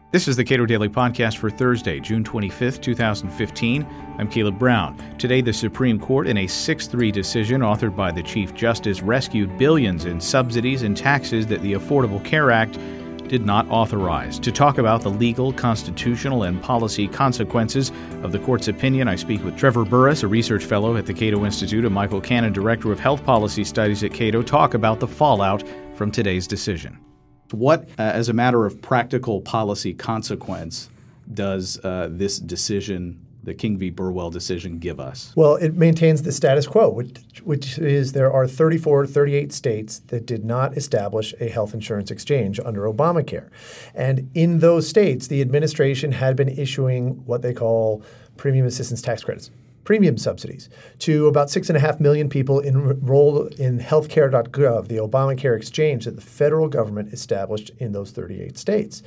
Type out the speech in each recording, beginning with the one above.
This is the Cato Daily Podcast for Thursday, June 25th, 2015. I'm Caleb Brown. Today, the Supreme Court, in a 6-3 decision authored by the Chief Justice, rescued billions in subsidies and taxes that the Affordable Care Act did not authorize. To talk about the legal, constitutional, and policy consequences of the court's opinion, I speak with Trevor Burrus, a research fellow at the Cato Institute, and Michael Cannon, director of health policy studies at Cato, talk about the fallout from today's decision. What, as a matter of practical policy consequence, does this decision, the King v. Burwell decision, give us? Well, it maintains the status quo, which is there are 38 states that did not establish a health insurance exchange under Obamacare. And in those states, the administration had been issuing what they call premium assistance tax credits, premium subsidies, to about 6.5 million people enrolled in healthcare.gov, the Obamacare exchange that the federal government established in those 38 states.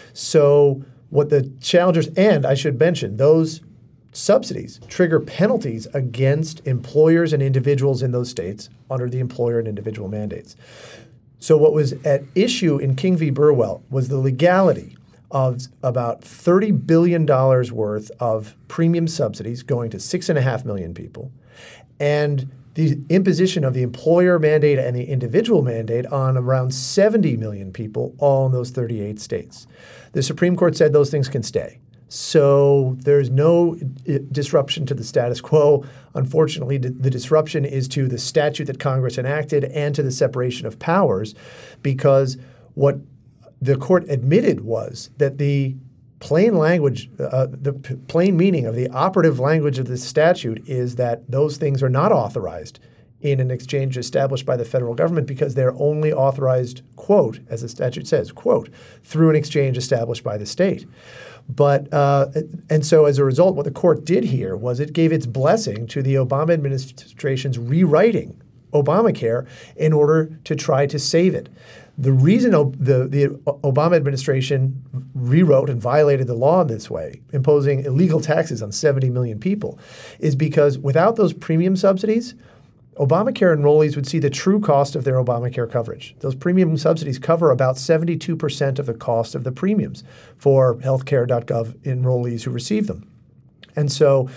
So what the challengers, and I should mention, those subsidies trigger penalties against employers and individuals in those states under the employer and individual mandates. So what was at issue in King v. Burwell was the legality of about $30 billion worth of premium subsidies going to 6.5 million people, and the imposition of the employer mandate and the individual mandate on around 70 million people, all in those 38 states. The Supreme Court said those things can stay. So there's no disruption to the status quo. Unfortunately, the disruption is to the statute that Congress enacted and to the separation of powers, because what the court admitted was that the plain language, the plain meaning of the operative language of the statute is that those things are not authorized in an exchange established by the federal government because they're only authorized, quote, as the statute says, quote, through an exchange established by the state. But and so as a result, what the court did here was it gave its blessing to the Obama administration's rewriting Obamacare in order to try to save it. The reason the Obama administration rewrote and violated the law in this way, imposing illegal taxes on 70 million people, is because without those premium subsidies, Obamacare enrollees would see the true cost of their Obamacare coverage. Those premium subsidies cover about 72% of the cost of the premiums for healthcare.gov enrollees who receive them. And so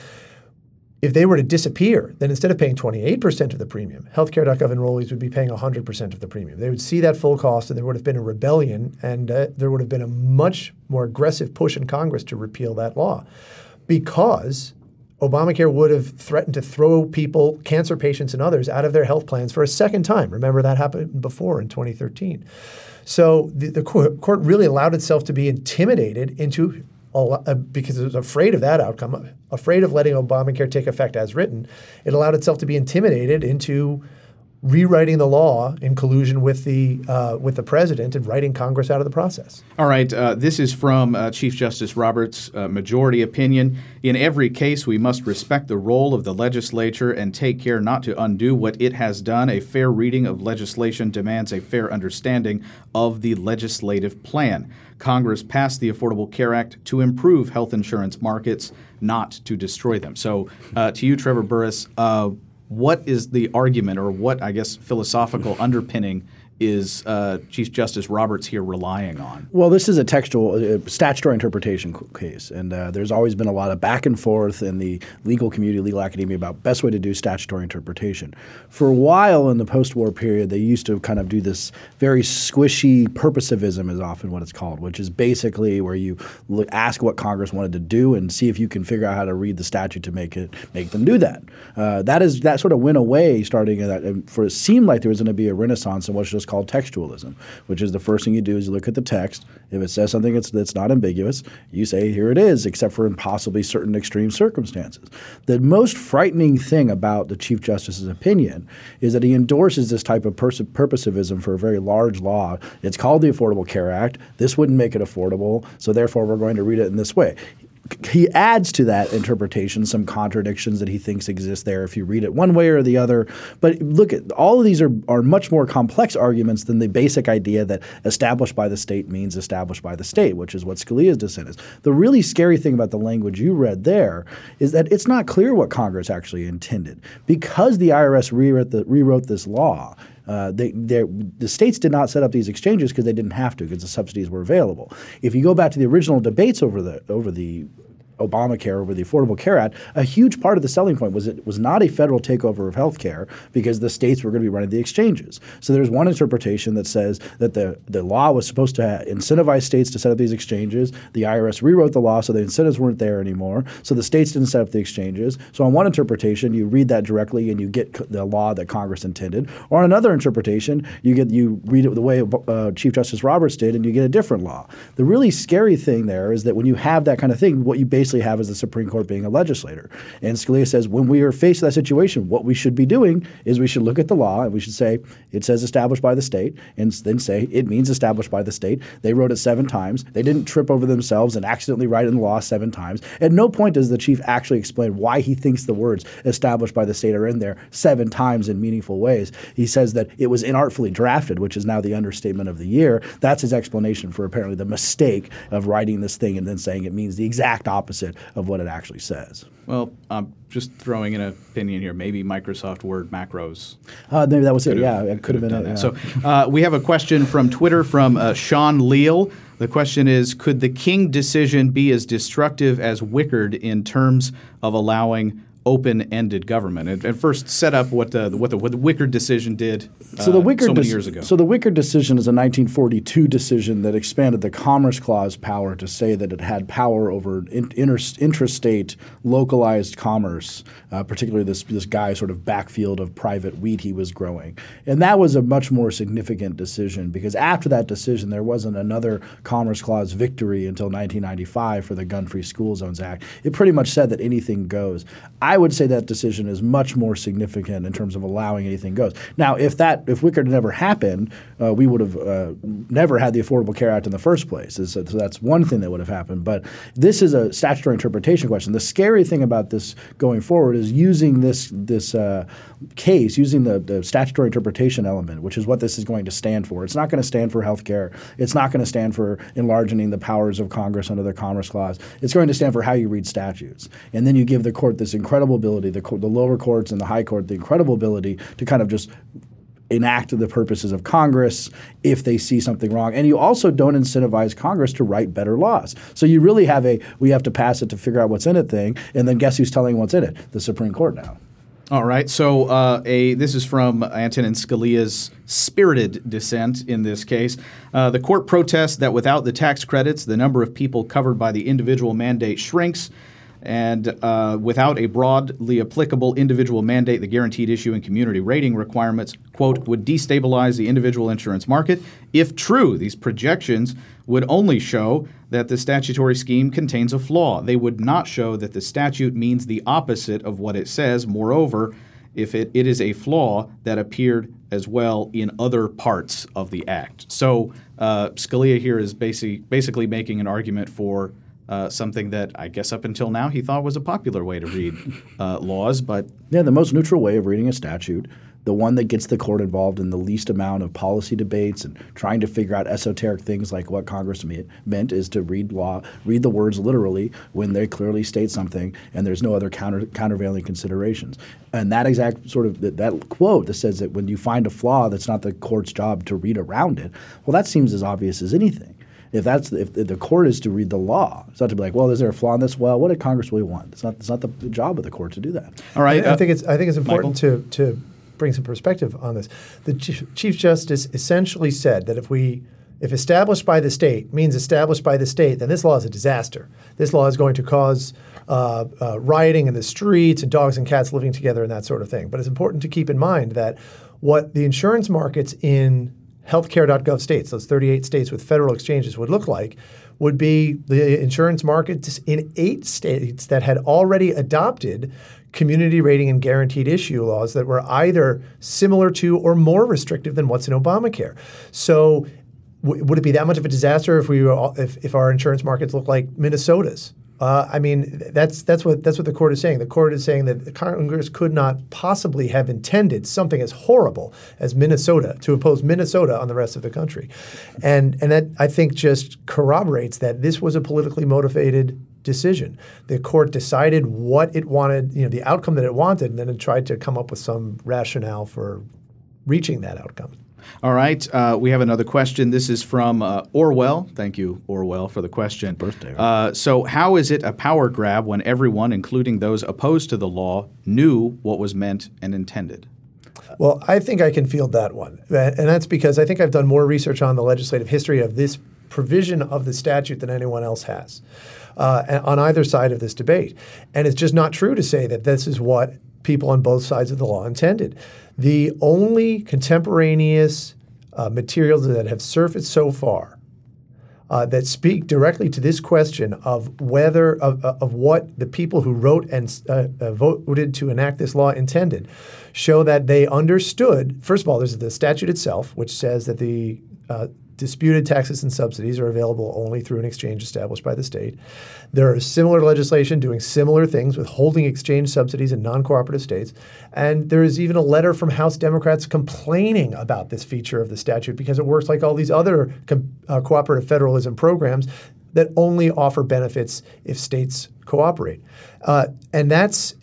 if they were to disappear, then instead of paying 28% of the premium, healthcare.gov enrollees would be paying 100% of the premium. They would see that full cost, and there would have been a rebellion, and there would have been a much more aggressive push in Congress to repeal that law, because Obamacare would have threatened to throw people, cancer patients and others, out of their health plans for a second time. Remember, that happened before in 2013. So the court really allowed itself to be intimidated into because it was afraid of that outcome, afraid of letting Obamacare take effect as written. It allowed itself to be intimidated into rewriting the law in collusion with the president and writing Congress out of the process. All right. This is from Chief Justice Roberts' majority opinion. In every case, we must respect the role of the legislature and take care not to undo what it has done. A fair reading of legislation demands a fair understanding of the legislative plan. Congress passed the Affordable Care Act to improve health insurance markets, not to destroy them. So to you, Trevor Burrus, what is the argument, or what, I guess, philosophical underpinning is Chief Justice Roberts here relying on? Well, this is a textual statutory interpretation case, and there's always been a lot of back and forth in the legal community, legal academia, about best way to do statutory interpretation. For a while in the post-war period, they used to kind of do this very squishy purposivism, is often what it's called, which is basically where you ask what Congress wanted to do and see if you can figure out how to read the statute to make them do that. That sort of went away starting at that, and for it seemed like there was going to be a renaissance in what's just called textualism, which is the first thing you do is you look at the text. If it says something that's not ambiguous, you say, here it is, except for in possibly certain extreme circumstances. The most frightening thing about the Chief Justice's opinion is that he endorses this type of purposivism for a very large law. It's called the Affordable Care Act. This wouldn't make it affordable, so therefore we're going to read it in this way. He adds to that interpretation some contradictions that he thinks exist there if you read it one way or the other. But look, all of these are much more complex arguments than the basic idea that established by the state means established by the state, which is what Scalia's dissent is. The really scary thing about the language you read there is that it's not clear what Congress actually intended. Because the IRS rewrote this law, The states did not set up these exchanges because they didn't have to, because the subsidies were available. If you go back to the original debates over the Obamacare, over the Affordable Care Act, a huge part of the selling point was it was not a federal takeover of health care because the states were going to be running the exchanges. So there's one interpretation that says that the law was supposed to incentivize states to set up these exchanges. The IRS rewrote the law so the incentives weren't there anymore. So the states didn't set up the exchanges. So on one interpretation, you read that directly and you get the law that Congress intended. Or on another interpretation, you read it the way Chief Justice Roberts did and you get a different law. The really scary thing there is that when you have that kind of thing, what you basically have is the Supreme Court being a legislator. And Scalia says when we are faced with that situation, what we should be doing is we should look at the law and we should say it says established by the state, and then say it means established by the state. They wrote it 7 times. They didn't trip over themselves and accidentally write it in the law 7 times. At no point does the chief actually explain why he thinks the words established by the state are in there 7 times in meaningful ways. He says that it was inartfully drafted, which is now the understatement of the year. That's his explanation for apparently the mistake of writing this thing and then saying it means the exact opposite of what it actually says. Well, I'm just throwing in an opinion here. Maybe Microsoft Word macros. Maybe that was it. Yeah, it could have been it. Yeah. So we have a question from Twitter from Sean Leal. The question is, could the King decision be as destructive as Wickard in terms of allowing open-ended government? And first, set up what the Wickard decision did so many years ago. So the Wickard decision is a 1942 decision that expanded the Commerce Clause power to say that it had power over intrastate localized commerce, particularly this guy sort of backfield of private wheat he was growing. And that was a much more significant decision because after that decision, there wasn't another Commerce Clause victory until 1995 for the Gun-Free School Zones Act. It pretty much said that anything goes. I would say that decision is much more significant in terms of allowing anything goes. Now, if Wickard never happened, we would have never had the Affordable Care Act in the first place. So that's one thing that would have happened. But this is a statutory interpretation question. The scary thing about this going forward is using this case, using the statutory interpretation element, which is what this is going to stand for. It's not going to stand for health care. It's not going to stand for enlarging the powers of Congress under the Commerce Clause. It's going to stand for how you read statutes. And then you give the court this incredible ability, the lower courts and the high court, the incredible ability to kind of just enact the purposes of Congress if they see something wrong. And you also don't incentivize Congress to write better laws. So you really have we have to pass it to figure out what's in it thing, and then guess who's telling what's in it? The Supreme Court now. All right. So this is from Antonin Scalia's spirited dissent in this case. The court protests that without the tax credits, the number of people covered by the individual mandate shrinks. And without a broadly applicable individual mandate, the guaranteed issue and community rating requirements, quote, would destabilize the individual insurance market. If true, these projections would only show that the statutory scheme contains a flaw. They would not show that the statute means the opposite of what it says. Moreover, if it is a flaw that appeared as well in other parts of the Act. So Scalia here is basically making an argument for something that I guess up until now he thought was a popular way to read laws. But yeah, the most neutral way of reading a statute, the one that gets the court involved in the least amount of policy debates and trying to figure out esoteric things like what Congress meant, is to read the words literally when they clearly state something and there's no other countervailing considerations. And that exact sort of that quote that says that when you find a flaw, that's not the court's job to read around it. Well, that seems as obvious as anything. If the court is to read the law, it's not to be like, well, is there a flaw in this? Well, what did Congress really want? It's not the job of the court to do that. All right. I think it's important to bring some perspective on this. The Chief Justice essentially said that if established by the state means established by the state, then this law is a disaster. This law is going to cause rioting in the streets and dogs and cats living together and that sort of thing. But it's important to keep in mind that what the insurance markets in healthcare.gov states, those 38 states with federal exchanges, would look like would be the insurance markets in 8 states that had already adopted community rating and guaranteed issue laws that were either similar to or more restrictive than what's in Obamacare. So would it be that much of a disaster if our insurance markets look like Minnesota's? I mean, that's what the court is saying. The court is saying that Congress could not possibly have intended something as horrible as Minnesota to impose Minnesota on the rest of the country, and that I think just corroborates that this was a politically motivated decision. The court decided what it wanted, the outcome that it wanted, and then it tried to come up with some rationale for reaching that outcome. All right. We have another question. This is from Orwell. Thank you, Orwell, for the question. Birthday. So how is it a power grab when everyone, including those opposed to the law, knew what was meant and intended? Well, I think I can field that one. And that's because I think I've done more research on the legislative history of this provision of the statute than anyone else has on either side of this debate. And it's just not true to say that this is what people on both sides of the law intended. The only contemporaneous materials that have surfaced so far that speak directly to this question of whether of what the people who wrote and voted to enact this law intended show that they understood. First of all, there's the statute itself, which says that the disputed taxes and subsidies are available only through an exchange established by the state. There is similar legislation doing similar things with holding exchange subsidies in non-cooperative states. And there is even a letter from House Democrats complaining about this feature of the statute because it works like all these other cooperative federalism programs that only offer benefits if states cooperate. And that's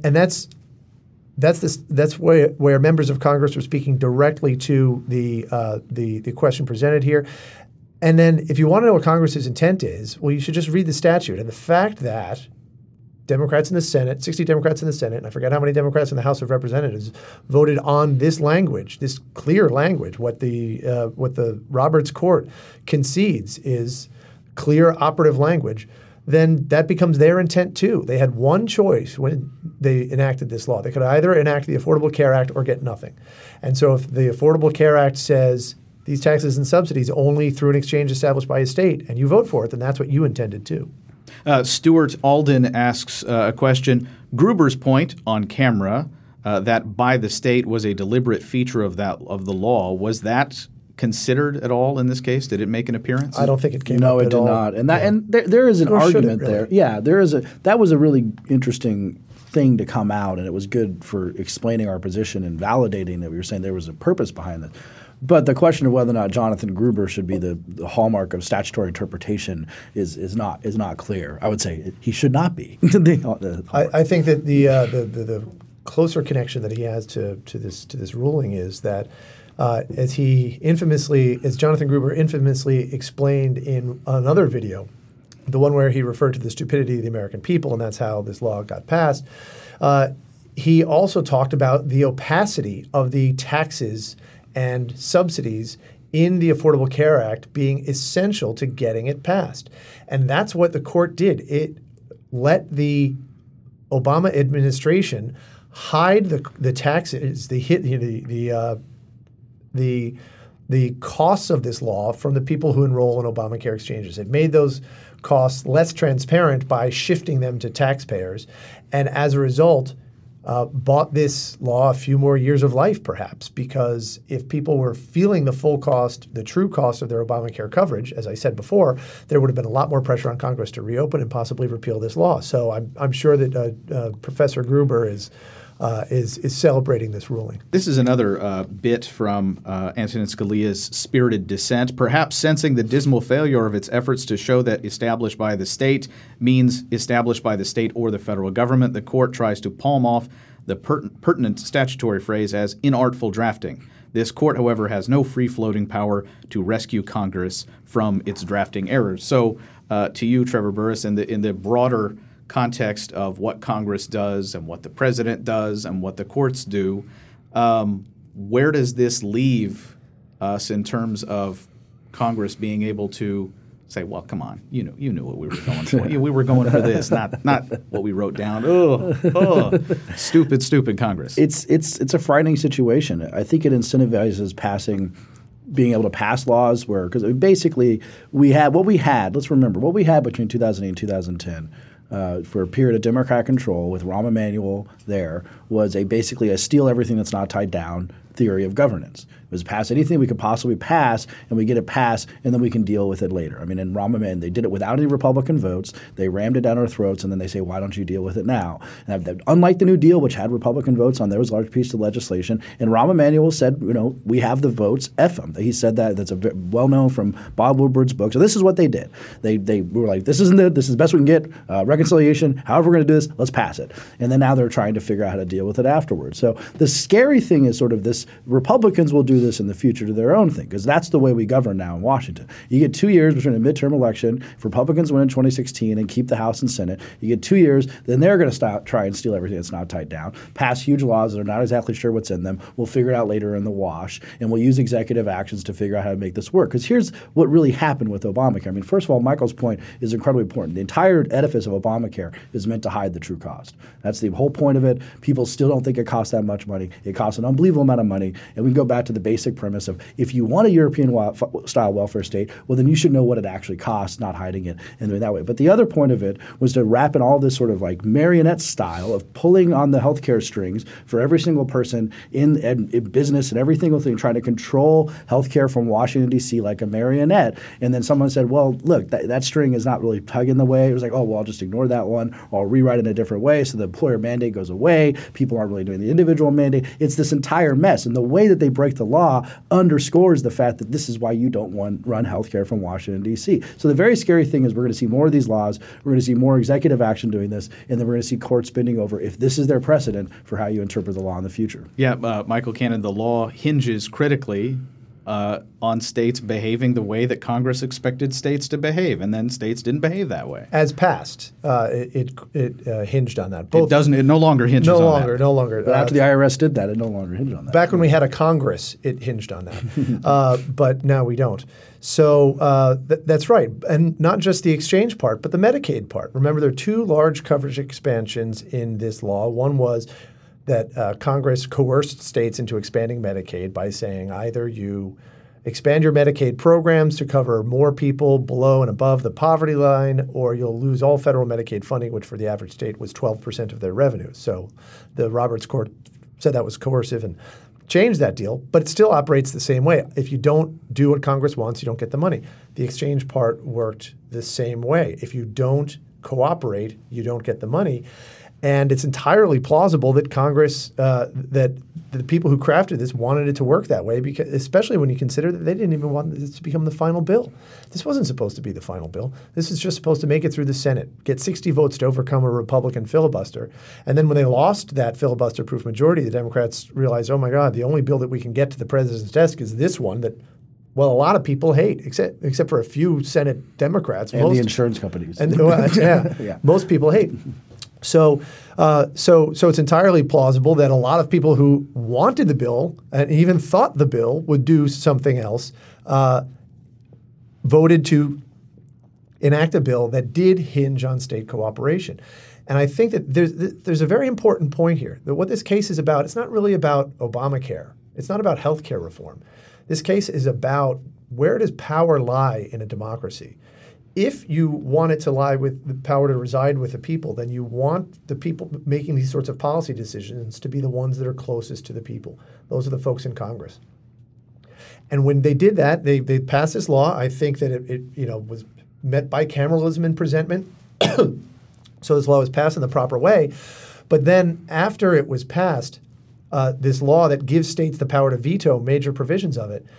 where members of Congress are speaking directly to the question presented here. And then if you want to know what Congress's intent is, well, you should just read the statute. And the fact that Democrats in the Senate, 60 Democrats in the Senate, and I forget how many Democrats in the House of Representatives voted on this language, this clear language, what the Roberts Court concedes is clear operative language, then that becomes their intent too. They had one choice when they enacted this law. They could either enact the Affordable Care Act or get nothing. And so if the Affordable Care Act says these taxes and subsidies only through an exchange established by a state, and you vote for it, then that's what you intended too. Stuart Alden asks a question. Gruber's point on camera that by the state was a deliberate feature of the law, was that considered at all in this case? Did it make an appearance? I don't think it came up at all. No, it did not. And and there is an argument there. Yeah, that was a really interesting thing to come out, and it was good for explaining our position and validating that we were saying there was a purpose behind it. But the question of whether or not Jonathan Gruber should be the hallmark of statutory interpretation is not clear. I would say he should not be. I think that the closer connection that he has to this ruling is that as Jonathan Gruber infamously explained in another video, the one where he referred to the stupidity of the American people, and that's how this law got passed. He also talked about the opacity of the taxes and subsidies in the Affordable Care Act being essential to getting it passed. And that's what the court did. It let the Obama administration hide the taxes, the costs of this law from the people who enroll in Obamacare exchanges. It made those costs less transparent by shifting them to taxpayers. And as a result, bought this law a few more years of life, perhaps, because if people were feeling the full cost, the true cost of their Obamacare coverage, as I said before, there would have been a lot more pressure on Congress to reopen and possibly repeal this law. So I'm sure that Professor Gruber is celebrating this ruling. This is another bit from Antonin Scalia's Spirited Dissent. Perhaps sensing the dismal failure of its efforts to show that established by the state means established by the state or the federal government, the court tries to palm off the pertinent statutory phrase as inartful drafting. This court, however, has no free-floating power to rescue Congress from its drafting errors. So to you, Trevor Burrus, in the broader context of what Congress does and what the president does and what the courts do, where does this leave us in terms of Congress being able to say, well, come on, you knew what we were going for. We were going for this, not what we wrote down. Stupid Congress. It's a frightening situation. I think it incentivizes being able to pass laws because basically let's remember what we had between 2008 and 2010 for a period of Democrat control with Rahm Emanuel there was basically a steal everything that's not tied down theory of governance. It was pass anything we could possibly pass, and we get it passed, and then we can deal with it later. I mean, in Rahm Emanuel, they did it without any Republican votes. They rammed it down our throats, and then they say, why don't you deal with it now? And unlike the New Deal, which had Republican votes on there, was a large piece of legislation, and Rahm Emanuel said, we have the votes, F them. He said that. That's well-known from Bob Woodward's book. So this is what they did. They were like, this isn't it. This is the best we can get. Reconciliation, however we're going to do this, let's pass it. And then now they're trying to figure out how to deal with it afterwards. So the scary thing is sort of this Republicans will do this in the future to their own thing, because that's the way we govern now in Washington. You get 2 years between a midterm election. If Republicans win in 2016 and keep the House and Senate, you get 2 years, then they're going to try and steal everything that's not tied down, pass huge laws that are not exactly sure what's in them. We'll figure it out later in the wash, and we'll use executive actions to figure out how to make this work. Because here's what really happened with Obamacare. I mean, first of all, Michael's point is incredibly important. The entire edifice of Obamacare is meant to hide the true cost. That's the whole point of it. People still don't think it costs that much money. It costs an unbelievable amount of money. And we can go back to the basic premise of if you want a European-style welfare state, well, then you should know what it actually costs, not hiding it and doing it that way. But the other point of it was to wrap in all this sort of like marionette style of pulling on the healthcare strings for every single person in business and every single thing, trying to control healthcare from Washington, D.C. like a marionette. And then someone said, well, look, that string is not really tugging the way. It was like, oh, well, I'll just ignore that one, or I'll rewrite it in a different way. So the employer mandate goes away. People aren't really doing the individual mandate. It's this entire mess. And the way that they break the law underscores the fact that this is why you don't run healthcare from Washington, D.C. So the very scary thing is we're going to see more of these laws. We're going to see more executive action doing this. And then we're going to see courts bending over if this is their precedent for how you interpret the law in the future. Yeah, Michael Cannon, the law hinges critically on states behaving the way that Congress expected states to behave, and then states didn't behave that way. As passed, it hinged on that. It no longer hinges on that. No longer. But after the IRS did that, it no longer hinged on that. Back when we had a Congress, it hinged on that. But now we don't. So that's right. And not just the exchange part, but the Medicaid part. Remember, there are two large coverage expansions in this law. One was that Congress coerced states into expanding Medicaid by saying either you expand your Medicaid programs to cover more people below and above the poverty line, or you'll lose all federal Medicaid funding, which for the average state was 12% of their revenue. So the Roberts Court said that was coercive and changed that deal, but it still operates the same way. If you don't do what Congress wants, you don't get the money. The exchange part worked the same way. If you don't cooperate, you don't get the money. And it's entirely plausible that Congress, that the people who crafted this wanted it to work that way, because especially when you consider that they didn't even want this to become the final bill. This wasn't supposed to be the final bill. This is just supposed to make it through the Senate, get 60 votes to overcome a Republican filibuster. And then when they lost that filibuster-proof majority, the Democrats realized, oh my God, the only bill that we can get to the president's desk is this one that, well, a lot of people hate, except for a few Senate Democrats. And the insurance companies. And yeah. Most people hate. So it's entirely plausible that a lot of people who wanted the bill and even thought the bill would do something else voted to enact a bill that did hinge on state cooperation. And I think that there's a very important point here, that what this case is about, it's not really about Obamacare. It's not about health care reform. This case is about where does power lie in a democracy. If you want it to lie with the power to reside with the people, then you want the people making these sorts of policy decisions to be the ones that are closest to the people. Those are the folks in Congress. And when they did that, they passed this law. I think that it was met bicameralism in presentment. So this law was passed in the proper way. But then after it was passed, this law that gives states the power to veto major provisions of it,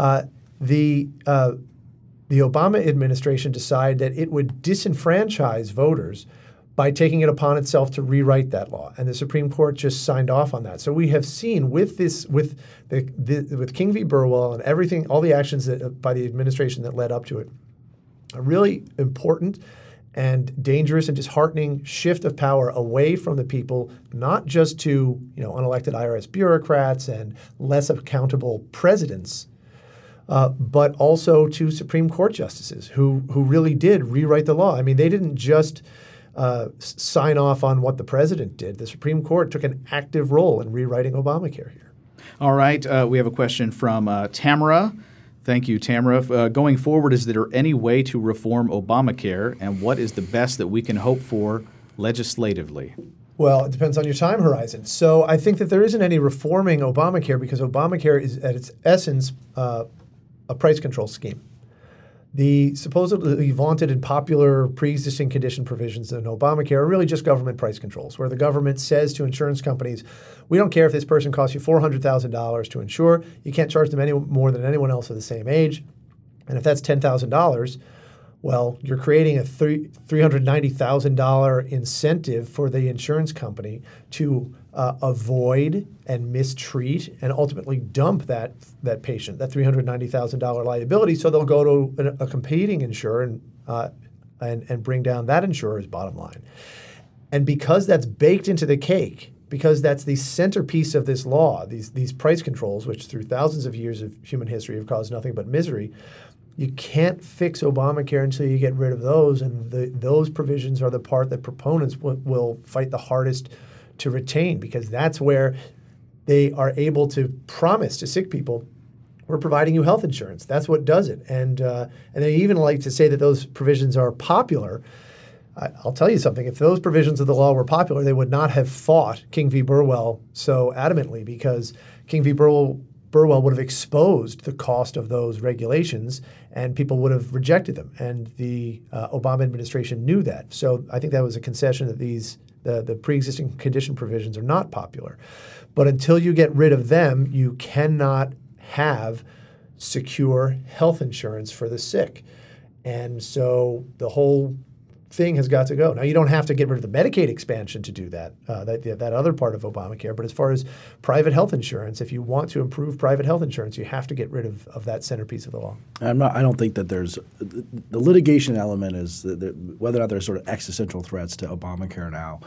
the Obama administration decided that it would disenfranchise voters by taking it upon itself to rewrite that law, and the Supreme Court just signed off on that. So we have seen with King v. Burwell and everything, all the actions by the administration that led up to it, a really important and dangerous and disheartening shift of power away from the people, not just to unelected IRS bureaucrats and less accountable presidents, but also to Supreme Court justices who really did rewrite the law. I mean, they didn't just sign off on what the president did. The Supreme Court took an active role in rewriting Obamacare here. All right. We have a question from Tamara. Thank you, Tamara. Going forward, is there any way to reform Obamacare, and what is the best that we can hope for legislatively? Well, it depends on your time horizon. So I think that there isn't any reforming Obamacare because Obamacare is at its essence a price control scheme. The supposedly vaunted and popular pre-existing condition provisions in Obamacare are really just government price controls, where the government says to insurance companies, we don't care if this person costs you $400,000 to insure, you can't charge them any more than anyone else of the same age. And if that's $10,000, Well, you're creating a $390,000 incentive for the insurance company to avoid and mistreat and ultimately dump that patient, that $390,000 liability. So they'll go to a competing insurer and bring down that insurer's bottom line. And because that's baked into the cake, because that's the centerpiece of this law, these price controls, which through thousands of years of human history have caused nothing but misery, you can't fix Obamacare until you get rid of those. And those provisions are the part that proponents will fight the hardest to retain, because that's where they are able to promise to sick people, we're providing you health insurance. That's what does it. And they even like to say that those provisions are popular. I'll tell you something. If those provisions of the law were popular, they would not have fought King v. Burwell so adamantly, because King v. Burwell would have exposed the cost of those regulations and people would have rejected them. And the Obama administration knew that. So I think that was a concession that the pre-existing condition provisions are not popular. But until you get rid of them, you cannot have secure health insurance for the sick. And so the whole thing has got to go. Now, you don't have to get rid of the Medicaid expansion to do that, that other part of Obamacare. But as far as private health insurance, if you want to improve private health insurance, you have to get rid of that centerpiece of the law. I don't think that there's the litigation element is whether or not there's sort of existential threats to Obamacare now.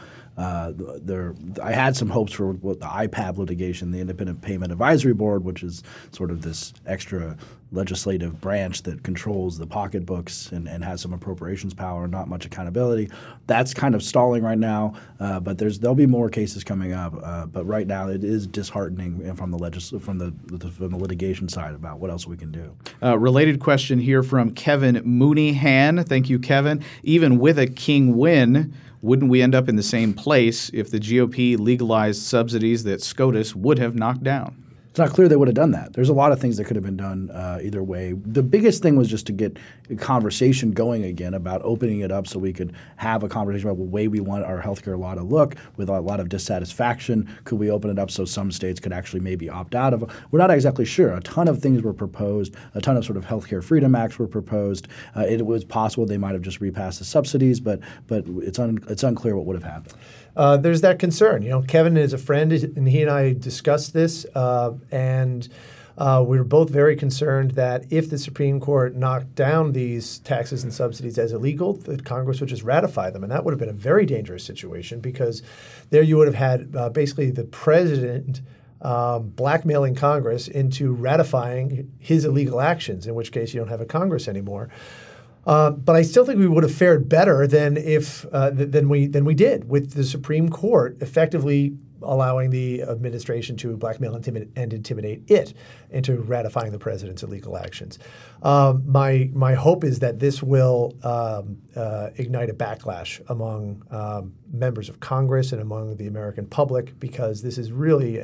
I had some hopes for what the IPAB litigation, the Independent Payment Advisory Board, which is sort of this extra legislative branch that controls the pocketbooks and has some appropriations power and not much accountability. That's kind of stalling right now, but there'll be more cases coming up. But right now, it is disheartening from the litigation side about what else we can do. Related question here from Kevin Mooneyhan. Thank you, Kevin. Even with a King win, wouldn't we end up in the same place if the GOP legalized subsidies that SCOTUS would have knocked down? It's not clear they would have done that. There's a lot of things that could have been done either way. The biggest thing was just to get a conversation going again about opening it up so we could have a conversation about the way we want our healthcare law to look with a lot of dissatisfaction. Could we open it up so some states could actually maybe opt out of it? We're not exactly sure. A ton of things were proposed. A ton of sort of healthcare freedom acts were proposed. It was possible they might have just repassed the subsidies, but it's unclear what would have happened. There's that concern. Kevin is a friend, and he and I discussed this, and we were both very concerned that if the Supreme Court knocked down these taxes and subsidies as illegal, that Congress would just ratify them, and that would have been a very dangerous situation, because there you would have had basically the president blackmailing Congress into ratifying his illegal actions, in which case you don't have a Congress anymore. But I still think we would have fared better than we did, with the Supreme Court effectively allowing the administration to blackmail and intimidate it into ratifying the president's illegal actions. My hope is that this will ignite a backlash among members of Congress and among the American public, because this is really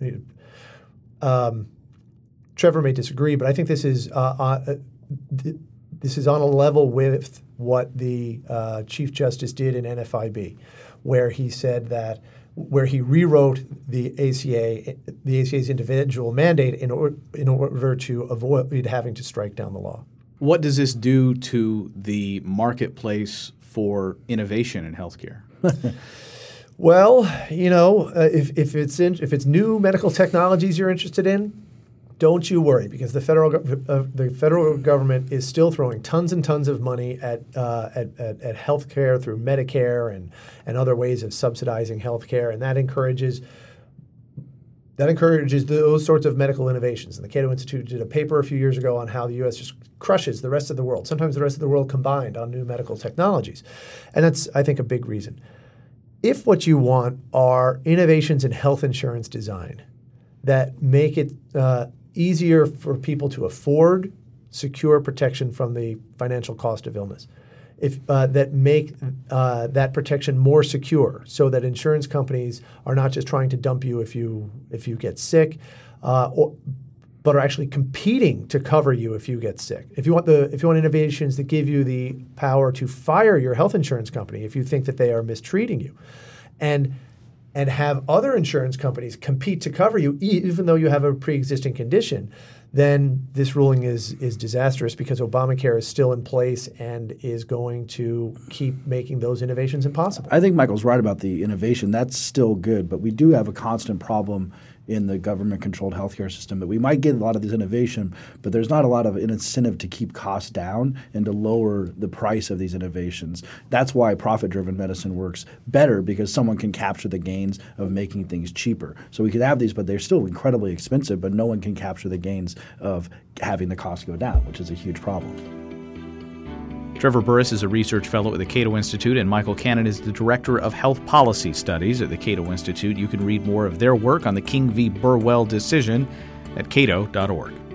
Trevor may disagree, but I think this is on a level with what the Chief Justice did in NFIB, where he said that where he rewrote the ACA's individual mandate in order to avoid having to strike down the law. What does this do to the marketplace for innovation in healthcare? Well, if it's new medical technologies you're interested in, don't you worry, because the federal government is still throwing tons and tons of money at healthcare through Medicare and other ways of subsidizing healthcare, and that encourages those sorts of medical innovations. And the Cato Institute did a paper a few years ago on how the U.S. just crushes the rest of the world, sometimes the rest of the world combined, on new medical technologies, and that's, I think, a big reason. If what you want are innovations in health insurance design that make it easier for people to afford secure protection from the financial cost of illness, that make that protection more secure, so that insurance companies are not just trying to dump you if you get sick, but are actually competing to cover you if you get sick. If you want innovations that give you the power to fire your health insurance company if you think that they are mistreating you, and have other insurance companies compete to cover you even though you have a pre-existing condition, then this ruling is disastrous because Obamacare is still in place and is going to keep making those innovations impossible. I think Michael's right about the innovation. That's still good, but we do have a constant problem in the government-controlled healthcare system that we might get a lot of this innovation, but there's not a lot of incentive to keep costs down and to lower the price of these innovations. That's why profit-driven medicine works better, because someone can capture the gains of making things cheaper. So we could have these, but they're still incredibly expensive, but no one can capture the gains of having the cost go down, which is a huge problem. Trevor Burrus is a research fellow at the Cato Institute, and Michael Cannon is the director of health policy studies at the Cato Institute. You can read more of their work on the King v. Burwell decision at cato.org.